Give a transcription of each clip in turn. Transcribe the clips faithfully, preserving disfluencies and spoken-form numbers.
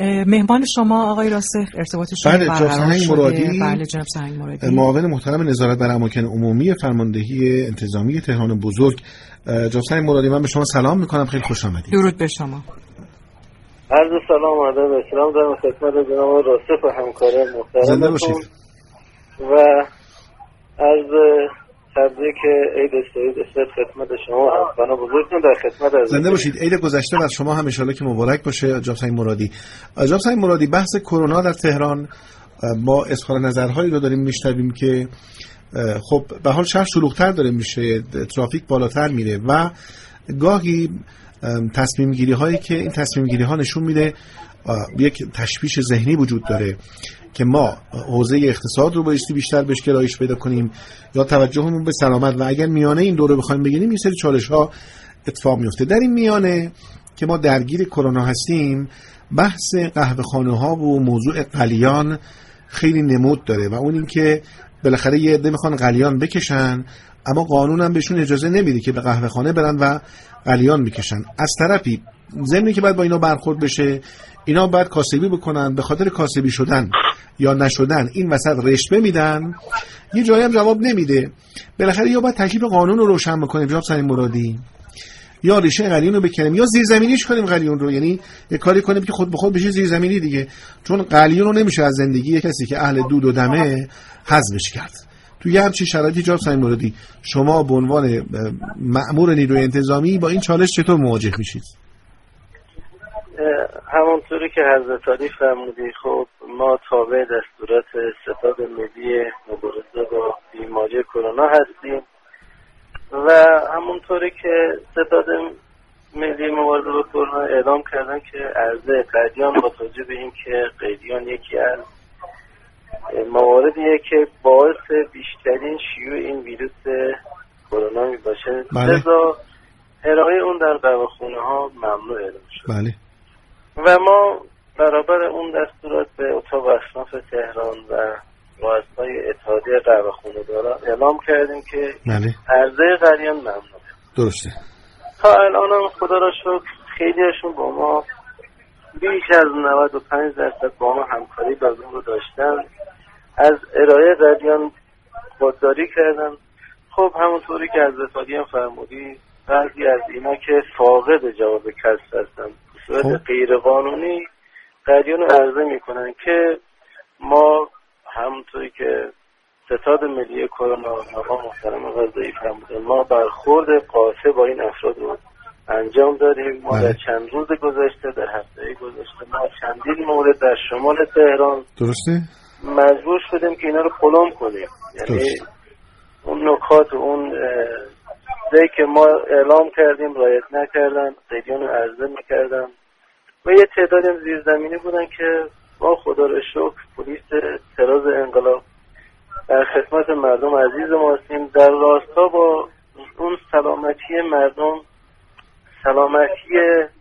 مهمان شما آقای راسخ ارتباطشون بله، برقرار شده. مرادی. بله جناب سنگ مرادی، معاون محترم نظارت بر اماکن عمومی فرماندهی انتظامی تهران بزرگ. جناب سنگ مرادی، من به شما سلام میکنم، خیلی خوش آمدید. درود به شما. عرض سلام و ادب و احترام دارم خدمت جناب راسخ و همکاران محترم. زنده باشید. و عرض تبریک عید سعید استاد خدمت شما همکاران بزرگتون در خدمت از زنده باشید. عید گذشته بر شما هم ان شاءالله که مبارک باشه. جناب سنگ مرادی، جناب سنگ مرادی، بحث کرونا در تهران با اظهار نظرهایی رو داریم میشنویم که خب به حال شهر شلوغ‌تر داره میشه، ترافیک بالاتر میره و گاهی تصمیم گیری هایی که این تصمیم گیری ها نشون میده یک تشویش ذهنی وجود داره که ما حوزه اقتصاد رو بایستی بیشتر بهش گرایش پیدا کنیم یا توجهمون به سلامت، و اگر میانه این دو رو بخوایم بگیریم یه سری چالش ها اتفاق میفته. در این میانه که ما درگیر کرونا هستیم، بحث قهوه خانه ها و موضوع قلیان خیلی نمود داره و اون این که بالاخره یه عده میخوان قلیان بکشن اما قانون هم بهشون اجازه نمیده که به قهوه خانه برن و قلیان بکشن. از طرفی ضمنی که باید با اینا برخورد بشه، اینا باید کاسبی بکنن، به خاطر کاسبی شدن یا نشدن این وسط رشوه میدن، یه جایی هم جواب نمیده. بالاخره یا باید تکلیف قانون رو روشن بکنیم جناب سنگ مرادی، یا ریشه قلیون رو بکنیم یا زیرزمینیش کنیم قلیون رو، یعنی یه کاری کنیم که خود به خود بشه زیرزمینی دیگه، چون قلیون رو نمیشه از زندگی کسی که اهل دود و دمه حذفش کرد. توی همچین شرایطی جناب سنگ مرادی شما به عنوان مأمور نیروی انتظامی با این چالش چطور مواجه میشید؟ همونطوری که حضرت علی فرمودی، خب ما تابع دستورات ستاد ملی مبارزه با بیماری کرونا هستیم و همونطوری که ستاد ملی مبارزه با کرونا اعلام کردن که عرضه قلیان با توجه به این که قلیان یکی از مواردیه که باعث بیشترین شیوع این ویروس کرونا می باشه، لذا ارائه اون در قهوه‌خونه ها ممنوع اعلام شد. بله. و ما برابر اون دستورات به اتاق اصناف تهران و رؤسای اتحادیه قهوه‌خونه داران اعلام کردیم که بله. عرضه قلیان ممنوعه. درسته. تا الان هم خدا را شکر خیلیشون با ما بیش از نود و پنج درصد با ما همکاری لازم رو داشتن، از ارائه قلیان خودداری کردن. خب همونطوری که حضرت علی هم فرمودی، بعضی از اینا که فاقد جواب کسب هستن به صورت غیر قانونی قلیان رو عرضه میکنن که ما همونطوری که ستاد ملی کرونا مقام محترم قضایی فرمودن، ما برخورد قاطع با این افراد رو انجام داریم. ما در چند روز گذشته، در هفته گذشته، ما چندین مورد در شمال تهران درسته مجبور شدیم که اینا رو پلم کنیم، یعنی اون نکات و اون چیزایی که ما اعلام کردیم رعایت نکردن، قلیان رو عرضه میکردن و یه تعدادی هم زیرزمینی بودن که با خدا رو شکر پلیس تراز انقلاب در خدمت مردم عزیز ما هستیم، در راستا با اون سلامتی مردم، سلامتی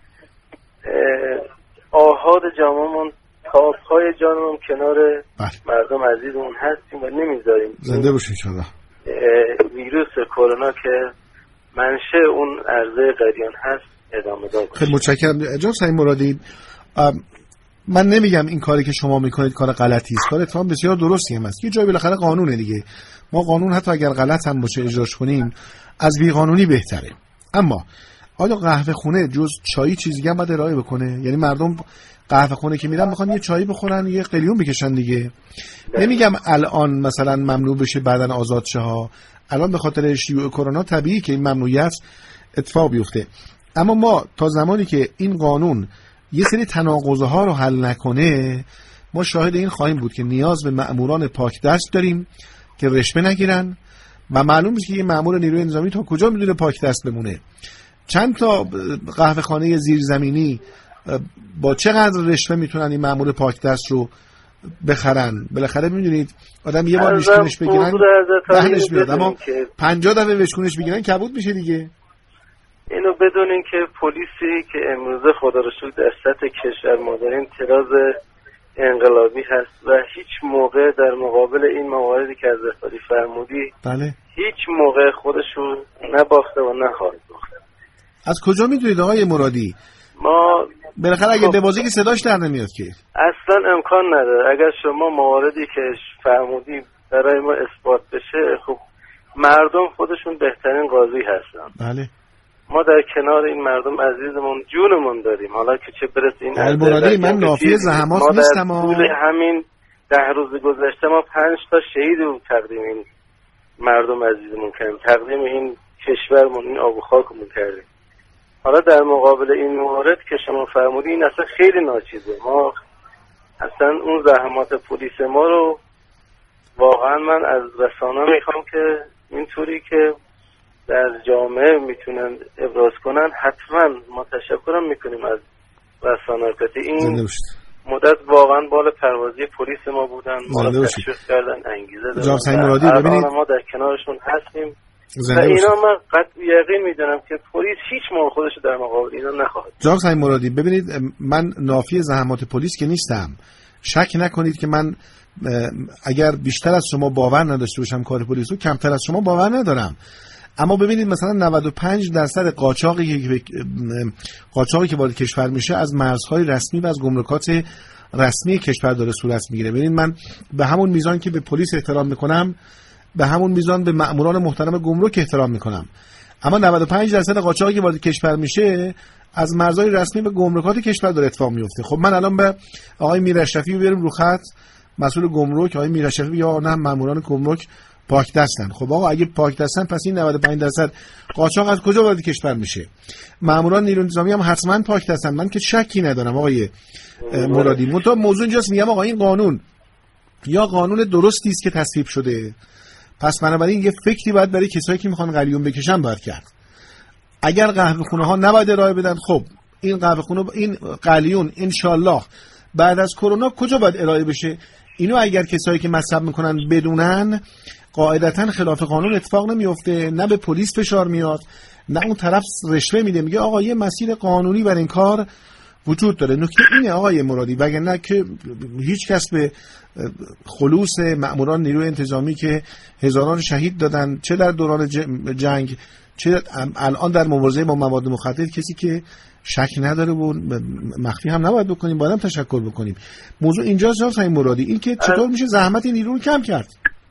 آحاد جامعمون، تابهای جانمون کنار مردم عزیزمون هستیم و نمیذاریم زنده باشین انشالله ویروس کرونا که منشأ اون عرضه قلیان هست ادامه دار باشه. خیلی متشکرم جناب سنگ مرادی. من نمیگم این کاری که شما میکنید کار غلطی است، کار اتفاقا بسیار درستی هم است. یه جایی بالاخره قانونه دیگه، ما قانون حتی اگر غلط هم باشه اجراش کنیم از بی قانونی بهتره. اما آیا قهوه خونه جز چای چیزی دیگه هم باید ارائه بکنه؟ یعنی مردم قهوه خونه که میرن میخوان یه چایی بخورن، یه قلیون بکشن دیگه. نمیگم الان مثلا ممنوع بشه بعدن آزاد شه ها، الان به خاطر شیوع کرونا طبیعی که این ممنوعیت اتفاق بیفته، اما ما تا زمانی که این قانون یه سری تناقض ها رو حل نکنه ما شاهد این خواهیم بود که نیاز به مأموران پاک دست داریم که رشوه نگیرن و معلوم میشه که یه مأمور نیروی انتظامی تا کجا میدونه پاک دست بمونه. چند تا قهوه خانه زیرزمینی با چقدر رشوه میتونن این مأمور پاک دست رو بخرن؟ بالاخره میدونید آدم یه بار وشکونش بگیرن دهنش میاد، اما پنجاه دفعه وشکونش بگیرن کبود میشه دیگه. اینو بدونین که پلیسی که امروزه خدا رو شکر در سطح کشور ما داریم تراز انقلابی هست و هیچ موقع در مقابل این مواردی که از رسالی فرمودی بله هیچ موقع خودشو نباخته و نخواهد باخته. از کجا میدونید آقای مرادی ما بالاخره اگه خب ببازی که صداش در نمیاد که اصلا امکان نداره. اگر شما مواردی که فرمودی برای ما اثبات بشه، خب مردم خودشون بهترین قاضی هستن. بله ما در کنار این مردم عزیزمون جونمون داریم، حالا که چه برسه این المرادی. من نافی زحمات نیستم. ما در طول همین ده روز گذشته ما پنج تا شهید رو تقدیم این مردم عزیزمون کردیم، تقدیم این کشورمون، این آب و خاکمون کردیم. حالا در مقابل این مورد که شما فرمودی، این اصلا خیلی ناچیزه. ما اصلا اون زحمات پلیس ما رو واقعا من از رسانه میخوام که اینطوری که در جامعه میتونن ابراز کنن، حتما ما تشکرم میکنیم از رسانه که این مدت واقعا بال پروازی پلیس ما بودن، ما رو تشویق کردن، انگیزه دادن. جناب سعید مرادی ببینید ما در کنارشون هستیم و اینا من قطع یقین میدونم که پلیس هیچ موقع خودش در مقابل اینا نخواهد. جناب سعید مرادی ببینید، من نافی زحمات پلیس که نیستم. شک نکنید که من اگر بیشتر از شما باور نداشته باشم کار پلیس رو، کمتر از شما باور ندارم. اما ببینید مثلا نود و پنج درصد قاچاقی که قاچاقی که وارد کشور میشه از مرزهای رسمی و از گمرکات رسمی کشور داره صورت میگیره. ببینید من به همون میزان که به پلیس احترام میکنم، به همون میزان به مأموران محترم گمرک احترام میکنم. اما نود و پنج درصد قاچاقی که وارد کشور میشه از مرزهای رسمی به گمرکات کشور داره اتفاق میفته. خب من الان به آقای میر اشرفی بیاریم رو خط، مسئول گمرک، آقای میر اشرفی یا نه مأموران گمرک پاک دستن. خب آقا اگه پاک دستن پس این نود و پنج درصد قاچاق از کجا وارد کشور میشه؟ مأموران نیروی انتظامی هم حتما پاک دستن، من که شکی ندارم آقای مرادی. منتها موضوع اینجاست، میگم آقا این قانون یا قانون درستی است که تصویب شده، پس بنابراین یه فکری باید برای کسایی که میخوان قلیون بکشن باید کرد. اگر قهوه خونه ها نباید ارائه بدن، خب این قهوه خونه این قلیون انشالله بعد از کرونا کجا باید ارائه بشه؟ اینو اگر کسایی که مصرف میکنن بدونن، قاعدتاً خلاف قانون اتفاق نمیفته، نه به پلیس فشار میاد، نه اون طرف رشوه میده، میگه آقا یه مسیر قانونی برای این کار وجود داره. نکته اینه آقای مرادی، وگرنه که هیچ کس به خلوص مأموران نیروی انتظامی که هزاران شهید دادن، چه در دوران جنگ چه الان در مبارزه با مواد مخدر، کسی که شک نداره و مخفی هم نباید بکنیم، باید هم تشکر بکنیم. موضوع اینجاست جناب سعید مرادی، این که چطور میشه زحمت نیرو رو کم کرد.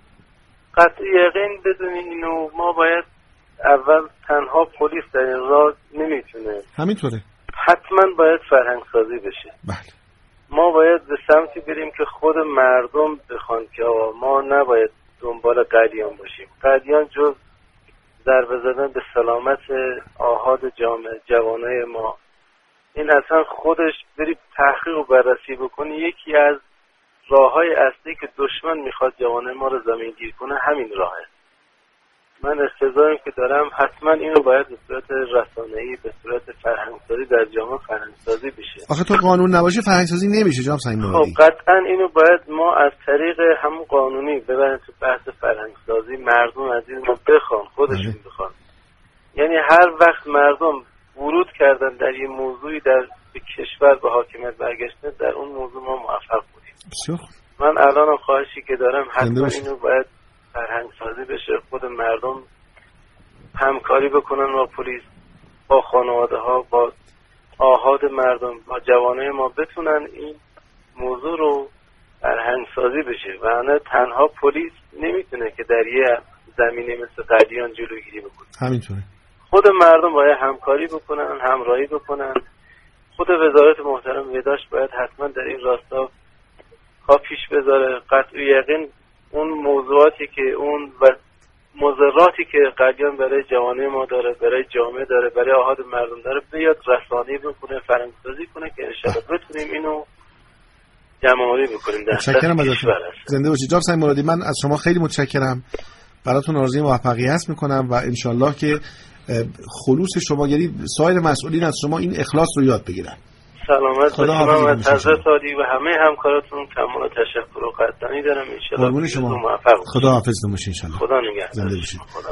قطعی یقین بدونین اینو، ما باید اول تنها پلیس در این راه نمیتونه، همینطوره، حتما باید فرهنگ سازی بشه. بله. ما باید به سمتی بریم که خود مردم بخوان که آقا ما نباید دنبال قلیان باشیم. قلیان جز ضربه زدن به سلامت آحاد جامعه جوانای ما، این اصلا خودش بری تحقیق و بررسی بکنی، یکی از راههای اصلی که دشمن میخواد جوانای ما رو زمینگیر کنه همین راهه. من استعدادی که دارم حتما اینو باید به صورت رسانه‌ای، به صورت فرهنگسازی در جامعه فرهنگسازی بشه. آخه تو قانون نباشه فرهنگسازی نمیشه جناب سعید مرادی. خب قطعا اینو باید ما از طریق همون قانونی ببریم تو بحث فرهنگسازی، مردم از این ما بخوان، خودشون بخوان. یعنی هر وقت مردم ورود کردن در یه موضوعی در کشور به حاکمیت برگشته، در اون موضوع ما موفق بودیم. بسیار. من الان خواهشی که دارم حتما اینو باید فرهنگ سازی بشه، خود مردم همکاری بکنن با پلیس، با خانواده ها، با آحاد مردم، با جوانای ما بتونن این موضوع رو فرهنگ سازی بشه. و نه تنها پلیس نمیتونه که در یه زمینه مثل قلیان جلوگیری بکنه، همینطوره. خود مردم باید همکاری بکنن، همراهی بکنن. خود وزارت محترم بهداشت باید حتما در این راستا پا پیش بذاره. قطعی یقین اون موضوعاتی که اون و مضراتی که قلیان برای جوانه ما داره، برای جامعه داره، برای آحاد مردم داره، بیاد رسانه‌ای بکنه، فرهنگسازی کنه که انشاءالله بتونیم اینو جمع‌آوری بکنیم. متشکرم ازتون. زنده باشید جناب سعید مرادی. من از شما خیلی متشکرم، براتون آرزوی موفقیت میکنم و انشالله که خلوص شما، یعنی سایر مسئولین از شما این اخلاص رو یاد بگیرن. سلامت باشید. من از حضرت عالی و همه همکاراتون کمال تشکر و قدردانی دارم. ان شاء الله خدا حافظتون باشید ان شاء الله. خدا نگهدار. زنده باشید.